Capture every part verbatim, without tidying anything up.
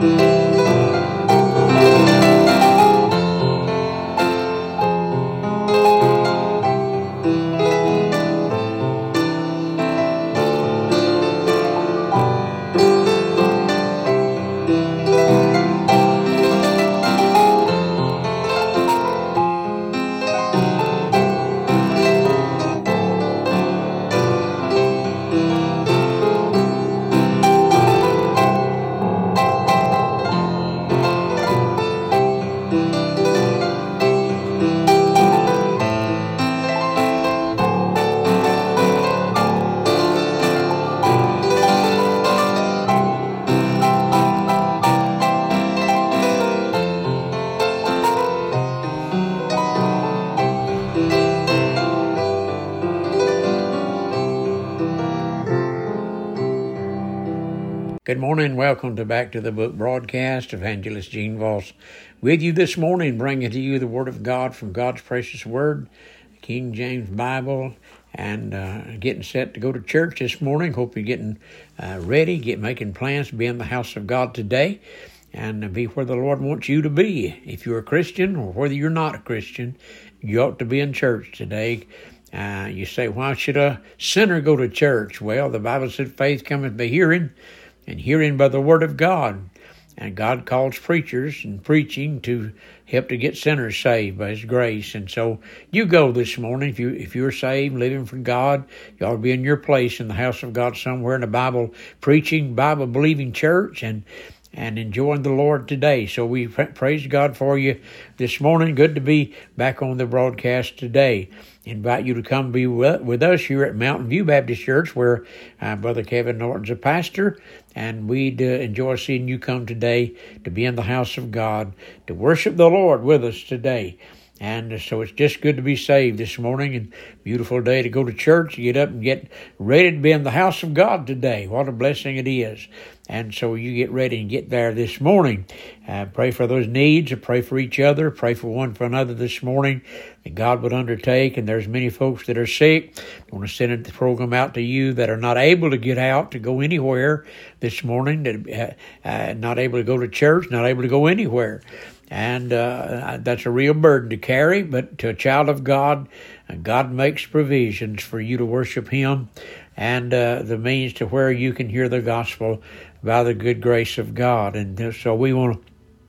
Good morning. Welcome to Back to the Book broadcast. Evangelist Gene Voss with you this morning, bringing to you the Word of God from God's precious Word, King James Bible, and uh, getting set to go to church this morning. Hope you're getting uh, ready, get making plans to be in the house of God today and be where the Lord wants you to be. If you're a Christian or whether you're not a Christian, you ought to be in church today. Uh, you say, why should a sinner go to church? Well, the Bible said faith cometh by hearing, and hearing by the word of God. And God calls preachers and preaching to help to get sinners saved by His grace. And so you go this morning. If, you, if you're saved, living for God, you ought to be in your place in the house of God somewhere in a Bible preaching, Bible believing church, and and enjoying the Lord today. So we praise God for you this morning. Good to be back on the broadcast today. Invite you to come be with us here at Mountain View Baptist Church, where uh, Brother Kevin Norton's a pastor, and we'd uh, enjoy seeing you come today to be in the house of God, to worship the Lord with us today. And so it's just good to be saved this morning, and beautiful day to go to church, get up and get ready to be in the house of God today. What a blessing it is. And so you get ready and get there this morning. Uh, pray for those needs, pray for each other, pray for one for another this morning that God would undertake. And there's many folks that are sick. I want to send the program out to you that are not able to get out to go anywhere this morning, that uh, uh, not able to go to church, not able to go anywhere. And uh, that's a real burden to carry, but to a child of God, God makes provisions for you to worship Him and uh, the means to where you can hear the gospel by the good grace of God. And so we want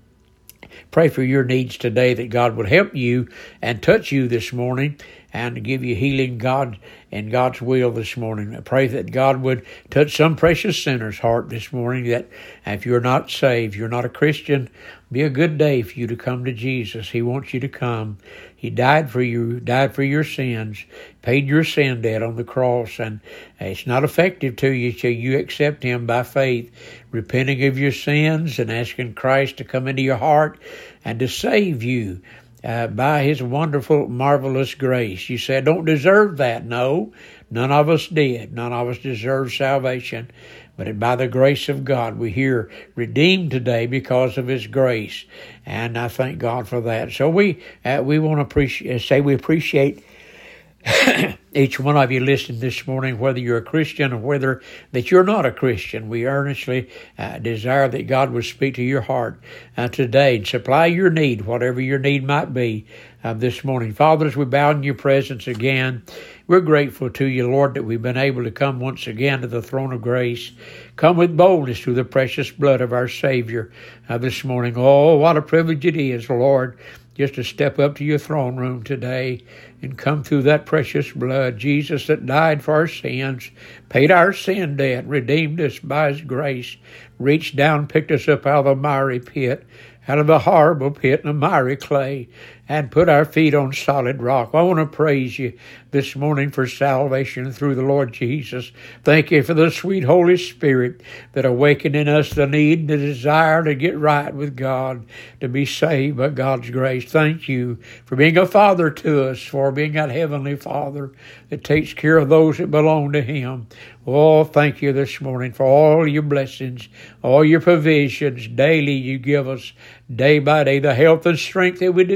to pray for your needs today, that God would help you and touch you this morning and give you healing, God, and God's will this morning. I pray that God would touch some precious sinner's heart this morning, that if you're not saved, you're not a Christian, be a good day for you to come to Jesus. He wants you to come. He died for you, died for your sins, paid your sin debt on the cross, and it's not effective to you till you accept Him by faith, repenting of your sins and asking Christ to come into your heart and to save you. Uh, by His wonderful, marvelous grace. You say, I don't deserve that. No, none of us did. None of us deserve salvation. But by the grace of God, we're here redeemed today because of His grace. And I thank God for that. So we uh, we want to appreciate, say we appreciate each one of you listening this morning, whether you're a Christian or whether that you're not a Christian. We earnestly uh, desire that God would speak to your heart uh, today and supply your need, whatever your need might be uh, this morning. Father, as we bow in your presence again, we're grateful to you, Lord, that we've been able to come once again to the throne of grace. Come with boldness through the precious blood of our Savior uh, this morning. Oh, what a privilege it is, Lord, just to step up to your throne room today and come through that precious blood. Jesus that died for our sins, paid our sin debt, redeemed us by His grace, reached down, picked us up out of the miry pit, out of the horrible pit and the miry clay, and put our feet on solid rock. I want to praise you this morning for salvation through the Lord Jesus. Thank you for the sweet Holy Spirit that awakened in us the need, the desire to get right with God, to be saved by God's grace. Thank you for being a Father to us, for being that Heavenly Father that takes care of those that belong to Him. Oh, thank you this morning for all your blessings, all your provisions daily you give us, day by day, the health and strength that we do have.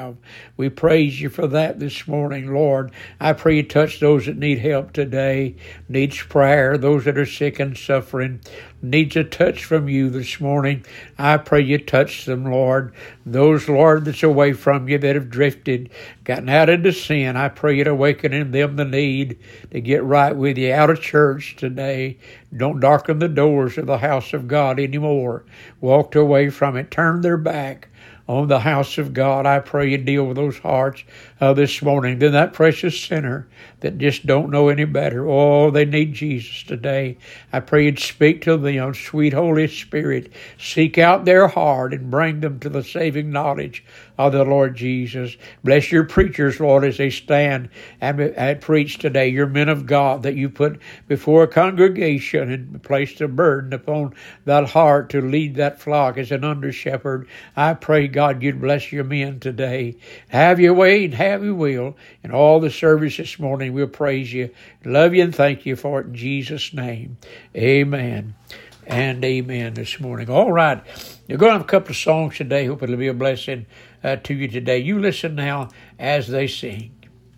have. We praise you for that this morning, Lord. I pray you touch those that need help today, needs prayer, those that are sick and suffering, needs a touch from you this morning. I pray you touch them, Lord. Those, Lord, that's away from you, that have drifted, gotten out into sin, I pray you'd awaken in them the need to get right with you. Out of church today, don't darken the doors of the house of God anymore. Walked away from it, turned their back on the house of God. I pray you deal with those hearts uh, this morning. Then that precious sinner that just don't know any better. Oh, they need Jesus today. I pray you'd speak to them, sweet Holy Spirit. Seek out their heart and bring them to the saving knowledge of the Lord Jesus. Bless your preachers, Lord, as they stand and, and preach today. Your men of God that you put before a congregation and placed a burden upon that heart to lead that flock as an under shepherd. I pray, God, you'd bless your men today. Have your way and have your will in all the service this morning. We'll praise you, love you, and thank you for it in Jesus' name. Amen and amen this morning. All right, you're going to have a couple of songs today. Hope it'll be a blessing uh, to you today. You listen now as they sing.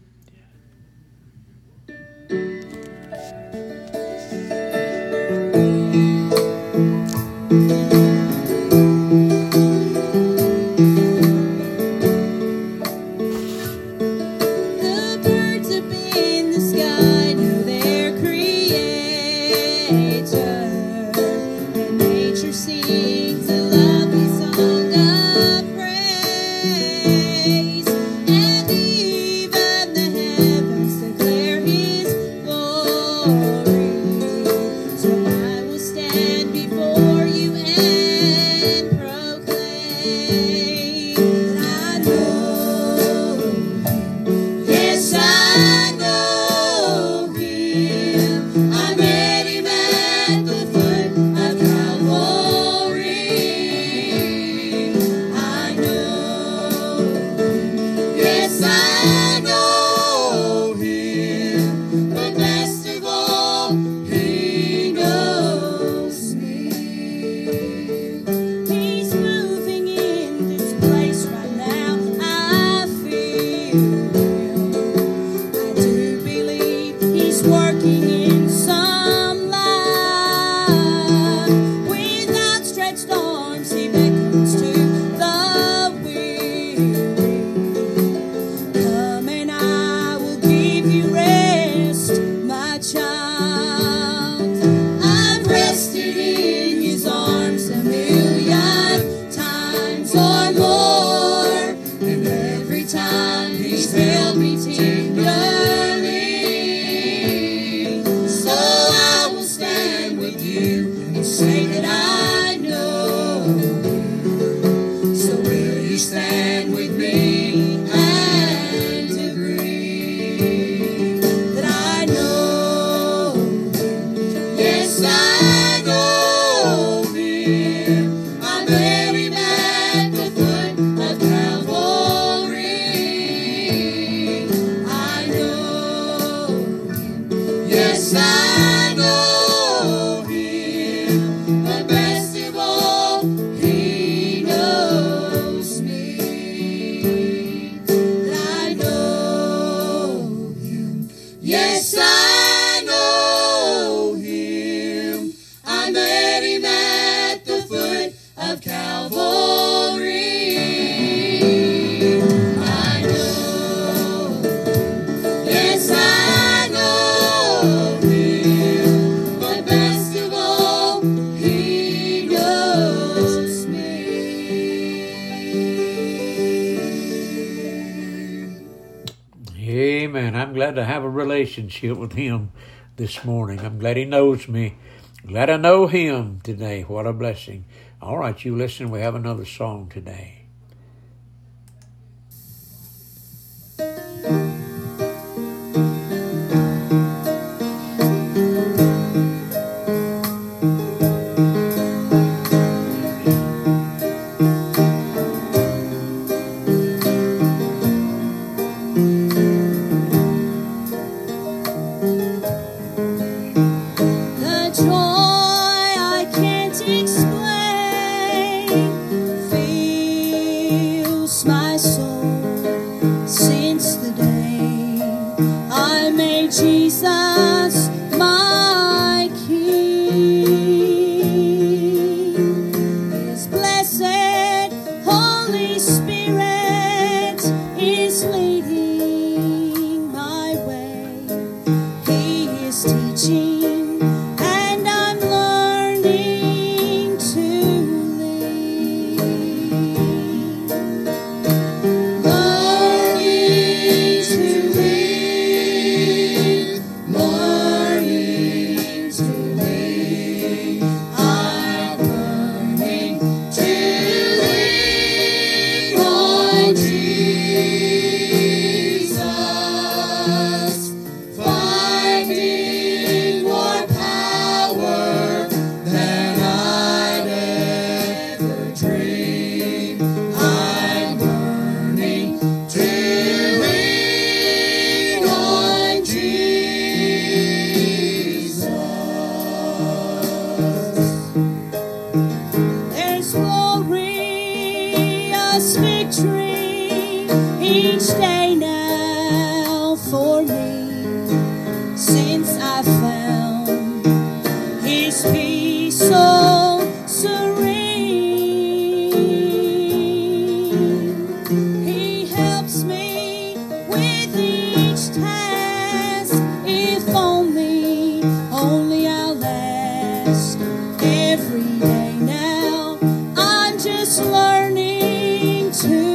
Amen. I'm glad to have a relationship with him this morning. I'm glad he knows me. Glad I know him today. What a blessing. All right, you listen. We have another song today. Joy. I can't explain. His victory each day now for me, since I found His peace so serene. He helps me with each task, if only, only I'll last every day now. I'm just learning to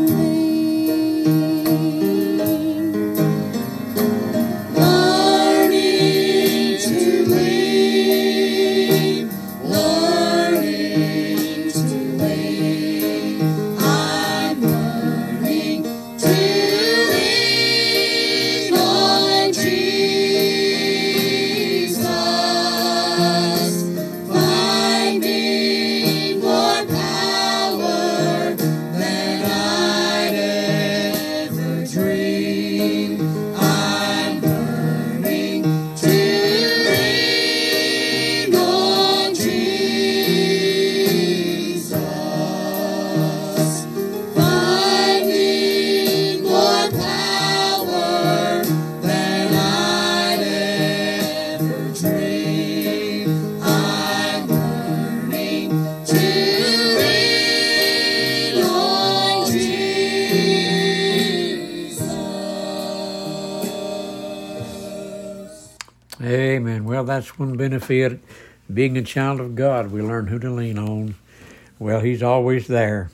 Amen. Well, that's one benefit. Being a child of God, we learn who to lean on. Well, He's always there.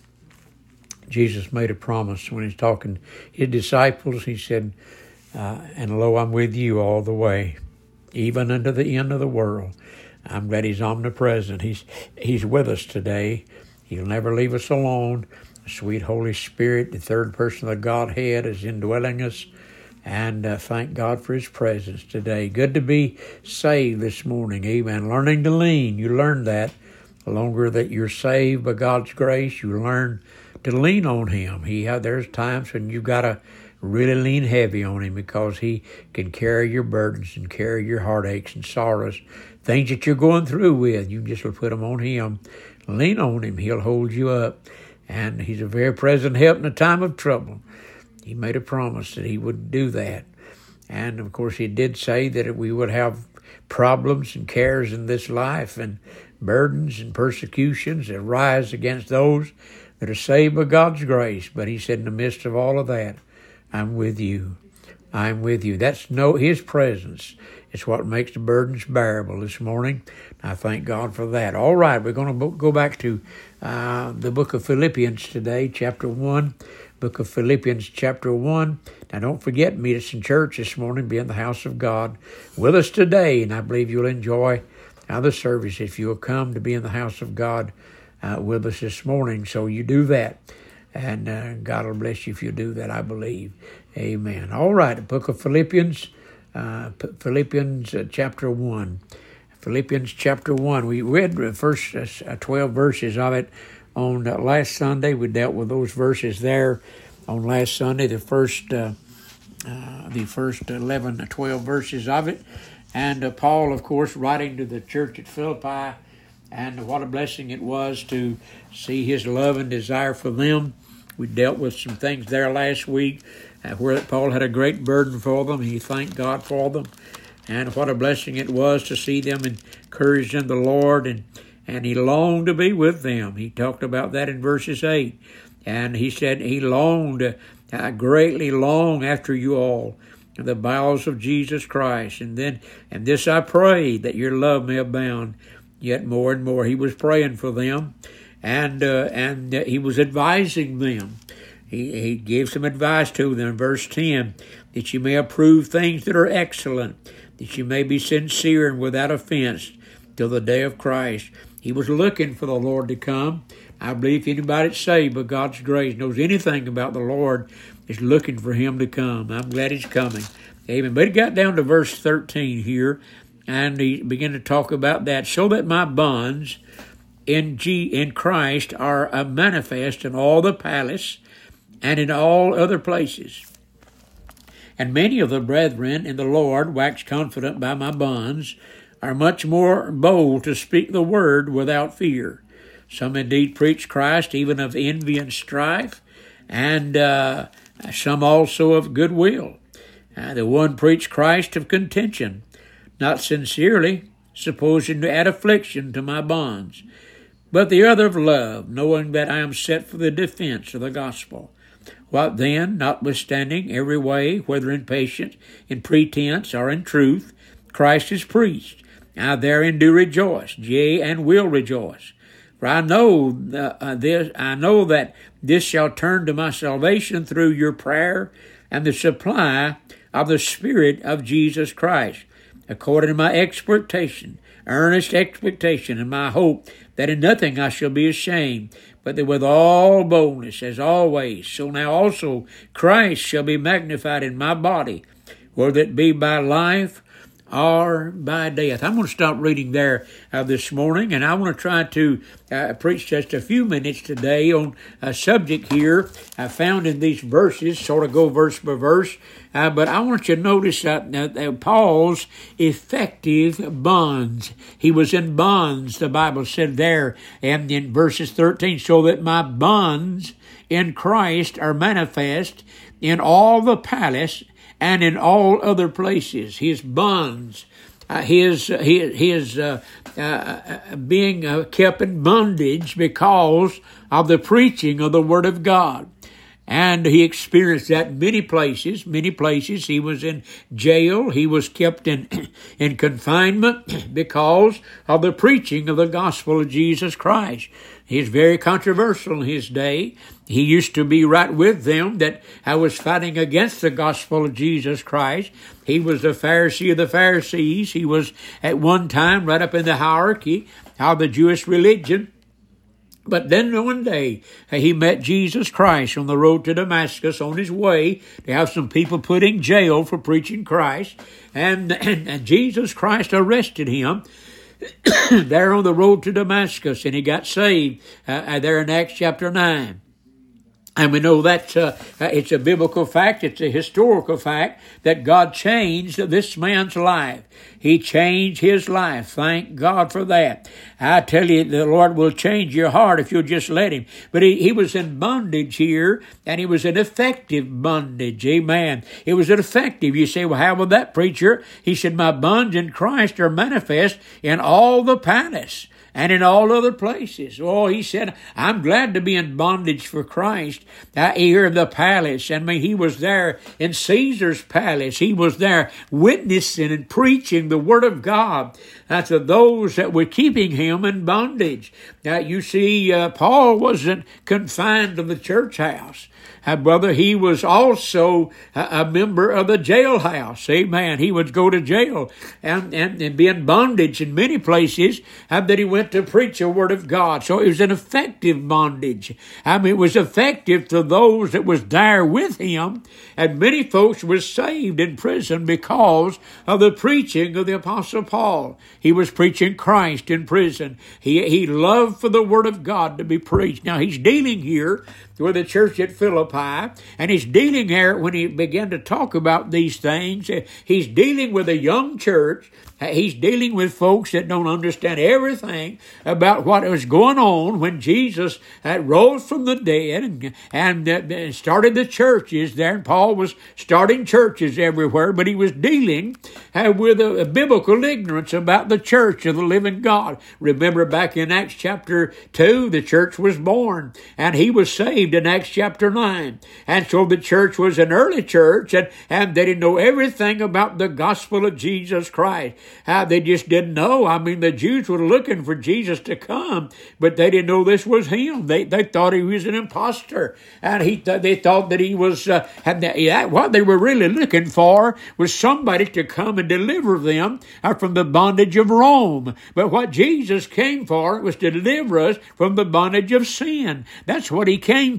Jesus made a promise when He's talking to His disciples. He said, uh, and lo, I'm with you all the way, even unto the end of the world. I'm glad He's omnipresent. He's, he's with us today. He'll never leave us alone. The sweet Holy Spirit, the third person of the Godhead, is indwelling us. And uh, thank God for His presence today. Good to be saved this morning. Amen. Learning to lean. You learn that. The longer that you're saved by God's grace, you learn to lean on Him. He uh, There's times when you've got to really lean heavy on Him, because He can carry your burdens and carry your heartaches and sorrows, things that you're going through with. You just will put them on Him. Lean on Him. He'll hold you up. And He's a very present help in a time of trouble. He made a promise that He would do that. And, of course, He did say that we would have problems and cares in this life, and burdens and persecutions that rise against those that are saved by God's grace. But He said, in the midst of all of that, I'm with you. I'm with you. That's no His presence. It's what makes the burdens bearable this morning. I thank God for that. All right, we're going to go back to uh, the book of Philippians today, chapter one. Book of Philippians, chapter one. Now, don't forget, meet us in church this morning. Be in the house of God with us today, and I believe you'll enjoy uh, the service if you'll come to be in the house of God uh, with us this morning. So you do that, and uh, God will bless you if you do that, I believe. Amen. All right, the book of Philippians, uh, Philippians uh, chapter one. Philippians chapter one. We read the first uh, twelve verses of it on uh, last Sunday. We dealt with those verses there on last Sunday, the first uh, uh, the first eleven, twelve verses of it. And uh, Paul, of course, writing to the church at Philippi, and what a blessing it was to see his love and desire for them. We dealt with some things there last week uh, where Paul had a great burden for them. He thanked God for them. And what a blessing it was to see them encouraged in the Lord, and, and he longed to be with them. He talked about that in verses eight. And he said he longed, I greatly long after you all, in the bowels of Jesus Christ. And then, and this I pray, that your love may abound yet more and more. He was praying for them, and uh, and uh, he was advising them. He, he gave some advice to them in verse ten, that you may approve things that are excellent, that you may be sincere and without offense till the day of Christ. He was looking for the Lord to come. I believe if anybody that's saved by God's grace knows anything about the Lord is looking for him to come. I'm glad he's coming. Amen. But he got down to verse thirteen here, and he began to talk about that. So that my bonds in G in Christ are uh, manifest in all the palace and in all other places. And many of the brethren in the Lord, wax confident by my bonds, are much more bold to speak the word without fear. Some indeed preach Christ even of envy and strife, and uh, some also of goodwill. Uh, the one preach Christ of contention, not sincerely, supposing to add affliction to my bonds, but the other of love, knowing that I am set for the defense of the gospel. What then, notwithstanding every way, whether in patience, in pretense, or in truth, Christ is preached, I therein do rejoice, yea, and will rejoice. For I know uh, this, I know that this shall turn to my salvation through your prayer and the supply of the Spirit of Jesus Christ, according to my expectation, earnest expectation, and my hope that in nothing I shall be ashamed, but that with all boldness, as always, so now also Christ shall be magnified in my body, whether it be by life or by death. I'm going to stop reading there uh, this morning, and I want to try to uh, preach just a few minutes today on a subject here I found in these verses, sort of go verse by verse, uh, but I want you to notice uh, uh, Paul's effective bonds. He was in bonds, the Bible said there, and in verses thirteen, so that my bonds in Christ are manifest in all the palace and in all other places. His bonds, uh, his, uh, his, his uh, uh, being uh, kept in bondage because of the preaching of the Word of God. And he experienced that in many places, many places. He was in jail. He was kept in, in confinement because of the preaching of the gospel of Jesus Christ. He's very controversial in his day. He used to be right with them that I was fighting against the gospel of Jesus Christ. He was the Pharisee of the Pharisees. He was at one time right up in the hierarchy of the Jewish religion. But then one day, he met Jesus Christ on the road to Damascus on his way to have some people put in jail for preaching Christ. And, and, and Jesus Christ arrested him there on the road to Damascus, and he got saved uh, there in Acts chapter nine. And we know that uh, it's a biblical fact, it's a historical fact, that God changed this man's life. He changed his life. Thank God for that. I tell you, the Lord will change your heart if you'll just let Him. But he, he was in bondage here, and he was in effective bondage. Amen. It was an effective. You say, well, how will that, preacher? He said, my bonds in Christ are manifest in all the palace and in all other places. Oh, he said, I'm glad to be in bondage for Christ. I hear the palace. I mean, he was there in Caesar's palace. He was there witnessing and preaching the Word of God uh, to those that were keeping him in bondage. Now, you see, uh, Paul wasn't confined to the church house. Uh, brother, he was also a, a member of the jailhouse. Amen. He would go to jail and, and, and be in bondage in many places uh, that he went to preach the Word of God. So it was an effective bondage. I mean, it was effective to those that was there with him. And many folks were saved in prison because of the preaching of the Apostle Paul. He was preaching Christ in prison. He, he loved for the Word of God to be preached. Now, he's dealing here with the church at Philippi, and he's dealing here when he began to talk about these things. He's dealing with a young church. He's dealing with folks that don't understand everything about what was going on when Jesus rose from the dead and, and started the churches there. And Paul was starting churches everywhere, but he was dealing with a, a biblical ignorance about the church of the living God. Remember back in Acts chapter two, the church was born, and he was saved in Acts chapter nine. And so the church was an early church, and, and they didn't know everything about the gospel of Jesus Christ. Uh, they just didn't know. I mean, the Jews were looking for Jesus to come, but they didn't know this was him. They they thought he was an imposter, and he th- they thought that he was. Uh, and that, yeah, what they were really looking for was somebody to come and deliver them uh, from the bondage of Rome. But what Jesus came for was to deliver us from the bondage of sin. That's what he came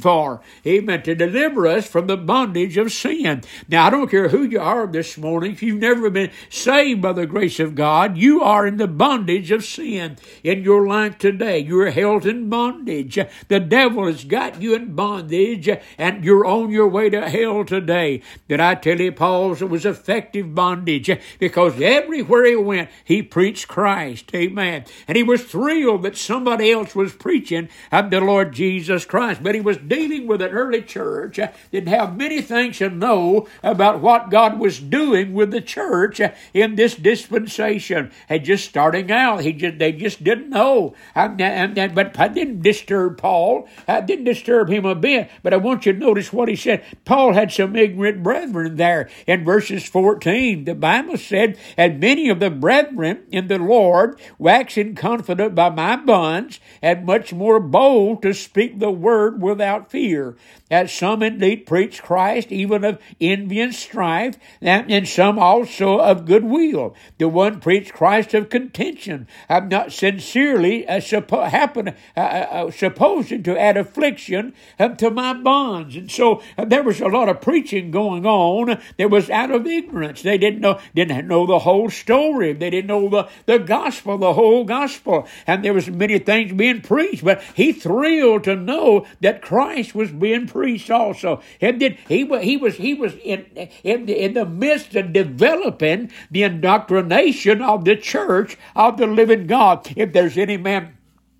for. Amen. To deliver us from the bondage of sin. Now, I don't care who you are this morning. If you've never been saved by the grace of God, you are in the bondage of sin in your life today. You're held in bondage. The devil has got you in bondage, and you're on your way to hell today. Did I tell you, Paul, it was effective bondage, because everywhere he went, he preached Christ. Amen. And he was thrilled that somebody else was preaching of the Lord Jesus Christ. But he was dealing with an early church, didn't have many things to know about what God was doing with the church in this dispensation. And just starting out, he just they just didn't know. And, and, and, but I didn't disturb Paul. I didn't disturb him a bit. But I want you to notice what he said. Paul had some ignorant brethren there in verses fourteen. The Bible said, and many of the brethren in the Lord, waxing confident by my bonds, and much more bold to speak the word without fear. As some indeed preach Christ, even of envy and strife, and some also of goodwill. The one preached Christ of contention. I'm not sincerely uh, suppo- happen, uh, uh, supposing to add affliction uh, to my bonds. And so uh, there was a lot of preaching going on that was out of ignorance. They didn't know, didn't know the whole story. They didn't know the, the gospel, the whole gospel. And there was many things being preached, but he thrilled to know that Christ was being preached also. And then he was he was he was in in the, in the midst of developing the indoctrination of the church of the living God. If there's any man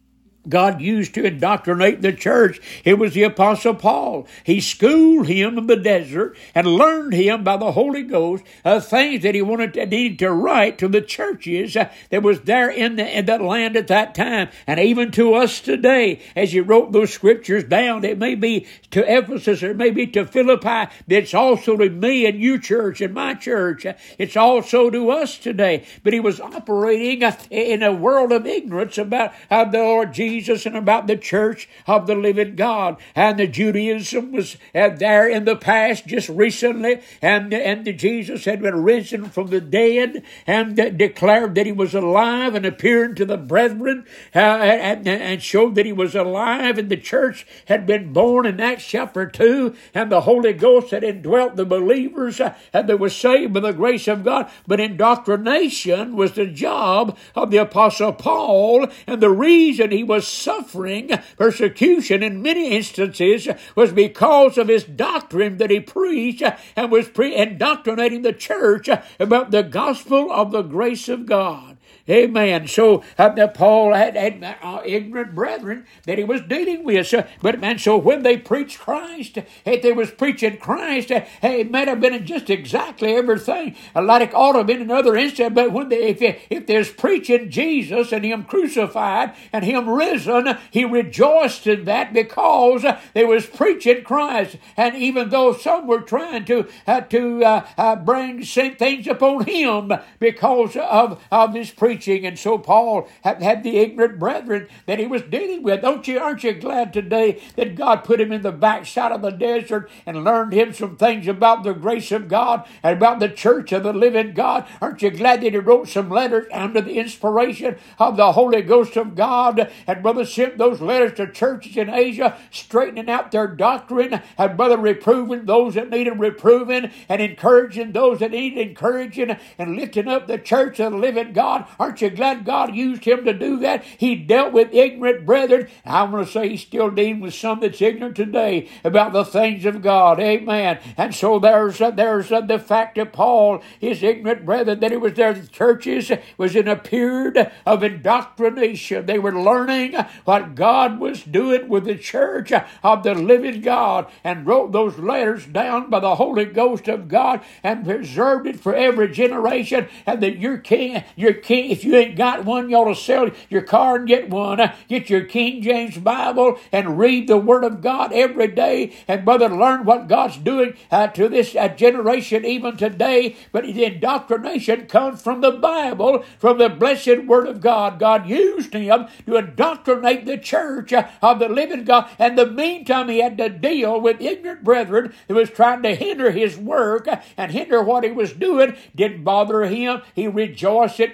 God used to indoctrinate the church, it was the Apostle Paul. He schooled him in the desert and learned him by the Holy Ghost of things that he wanted to, needed to write to the churches uh, that was there in, the, in that land at that time, and even to us today. As he wrote those scriptures down, it may be to Ephesus, or it may be to Philippi, but it's also to me and you church and my church. It's also to us today. But he was operating uh, in a world of ignorance about uh, the Lord Jesus Jesus and about the church of the living God. And the Judaism was uh, there in the past just recently, and, and the Jesus had been risen from the dead and uh, declared that he was alive and appearing to the brethren uh, and, and showed that he was alive, and the church had been born in Acts chapter two, and the Holy Ghost had indwelt the believers uh, and they were saved by the grace of God. But indoctrination was the job of the Apostle Paul, and the reason he was suffering persecution in many instances was because of his doctrine that he preached and was pre- indoctrinating the church about the gospel of the grace of God. Amen. So uh, Paul had, had uh, ignorant brethren that he was dealing with. So, but man, so when they preached Christ, if they was preaching Christ, uh, hey, it might have been in just exactly everything like it ought to have been in other instances. But when they, if if there's preaching Jesus and him crucified and him risen, he rejoiced in that because they was preaching Christ. And even though some were trying to uh, to uh, uh, bring things upon him because of of his preaching. And so Paul had, had the ignorant brethren that he was dealing with. Don't you, aren't you glad today that God put him in the backside of the desert and learned him some things about the grace of God and about the church of the living God? Aren't you glad that he wrote some letters under the inspiration of the Holy Ghost of God? And brother sent those letters to churches in Asia, straightening out their doctrine, and brother reproving those that needed reproving, and encouraging those that needed encouraging, and lifting up the church of the living God. Aren't you glad God used him to do that? He dealt with ignorant brethren. I want to say he's still dealing with some that's ignorant today about the things of God. Amen. And so there's uh, there's uh, the fact that Paul, his ignorant brethren, that it was their churches was in a period of indoctrination. They were learning what God was doing with the church of the living God, and wrote those letters down by the Holy Ghost of God and preserved it for every generation. And that your king, your king, if you ain't got one, you ought to sell your car and get one. Get your King James Bible and read the Word of God every day. And brother, learn what God's doing uh, to this uh, generation even today. But the indoctrination comes from the Bible, from the blessed Word of God. God used him to indoctrinate the church uh, of the living God. And in the meantime, he had to deal with ignorant brethren who was trying to hinder his work and hinder what he was doing. Didn't bother him. He rejoiced that Christ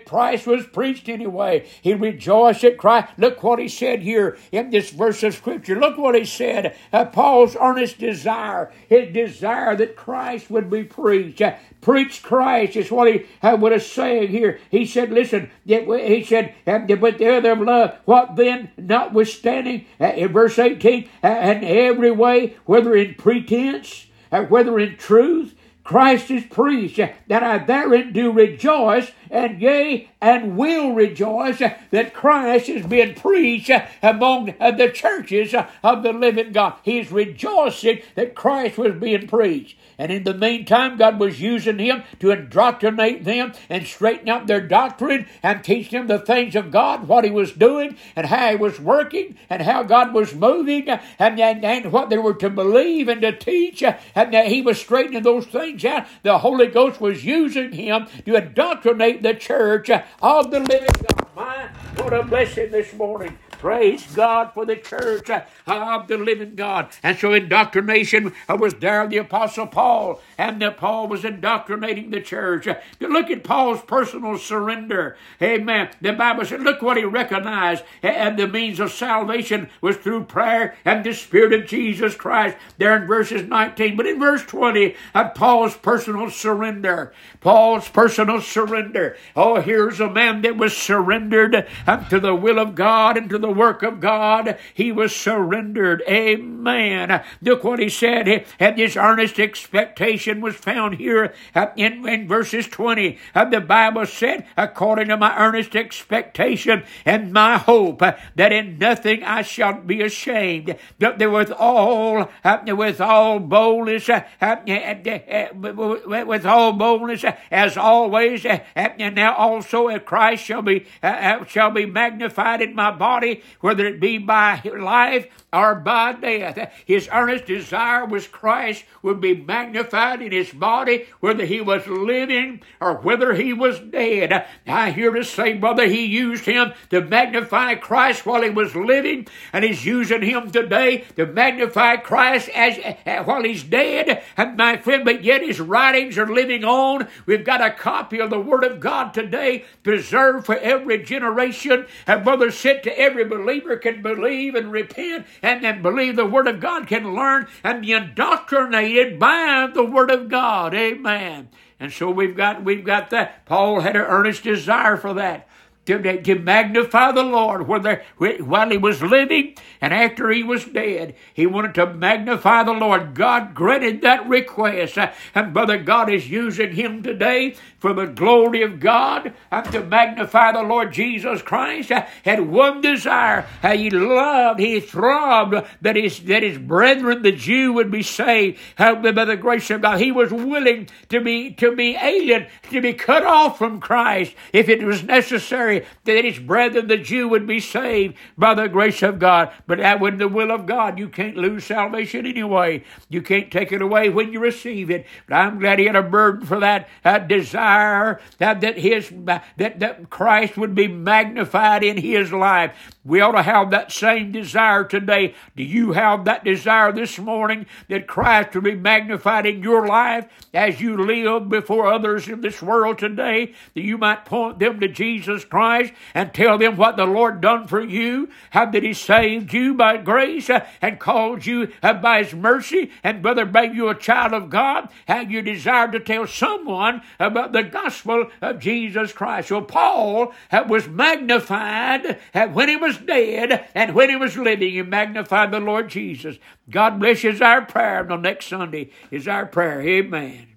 was preached anyway. He rejoiced at Christ. Look what he said here in this verse of Scripture. Look what he said. Uh, Paul's earnest desire, his desire that Christ would be preached. Uh, preach Christ is what he uh, was saying here. He said, listen, he said, uh, but the other of love, what then, notwithstanding, uh, in verse eighteen, uh, and every way, whether in pretense, uh, whether in truth, Christ is preached, that I therein do rejoice, and yea, and will rejoice, that Christ is being preached among the churches of the living God. He is rejoicing that Christ was being preached. And in the meantime, God was using him to indoctrinate them and straighten out their doctrine and teach them the things of God, what he was doing and how he was working and how God was moving and, and, and what they were to believe and to teach. And that he was straightening those things out. The Holy Ghost was using him to indoctrinate the church of the living God. My, what a blessing this morning. Praise God for the church of the living God. And so indoctrination was there of the Apostle Paul, and that Paul was indoctrinating the church. Look at Paul's personal surrender. Amen. The Bible said, look what he recognized, and the means of salvation was through prayer and the Spirit of Jesus Christ. There in verses nineteen. But in verse twenty, of Paul's personal surrender. Paul's personal surrender. Oh, here's a man that was surrendered to the will of God and to the the work of God. He was surrendered. Amen. Look what he said. And this earnest expectation was found here in, in verses twenty. The Bible said, according to my earnest expectation and my hope, that in nothing I shall be ashamed, that with all, with all boldness, with all boldness, as always, and now also Christ shall be shall be magnified in my body, whether it be by life or by death. His earnest desire was Christ would be magnified in his body, whether he was living or whether he was dead. I hear to say, brother, he used him to magnify Christ while he was living, and he's using him today to magnify Christ as uh, while he's dead. And my friend, but yet his writings are living on. We've got a copy of the Word of God today, preserved for every generation. And brother, said to every believer can believe and repent and then believe the Word of God, can learn and be indoctrinated by the Word of God. Amen. And so we've got we've got that. Paul had an earnest desire for that. To, to magnify the Lord whether, while he was living and after he was dead. He wanted to magnify the Lord. God granted that request. And brother, God is using him today for the glory of God and to magnify the Lord Jesus Christ. Had one desire. He loved, he throbbed that his, that his brethren, the Jew, would be saved by the grace of God. He was willing to be, to be alien, to be cut off from Christ if it was necessary, that his brethren, the Jew, would be saved by the grace of God. But that wasn't the will of God. You can't lose salvation anyway. You can't take it away when you receive it. But I'm glad he had a burden for that, that desire, that, that, his, that, that Christ would be magnified in his life. We ought to have that same desire today. Do you have that desire this morning, that Christ will be magnified in your life as you live before others in this world today, that you might point them to Jesus Christ and tell them what the Lord done for you, how that he saved you by grace uh, and called you uh, by his mercy, and brother, made you a child of God, how you desire to tell someone about the gospel of Jesus Christ. So Paul uh, was magnified uh, when he was dead, and when he was living, he magnified the Lord Jesus. God bless you is our prayer. Until next Sunday is our prayer. Amen.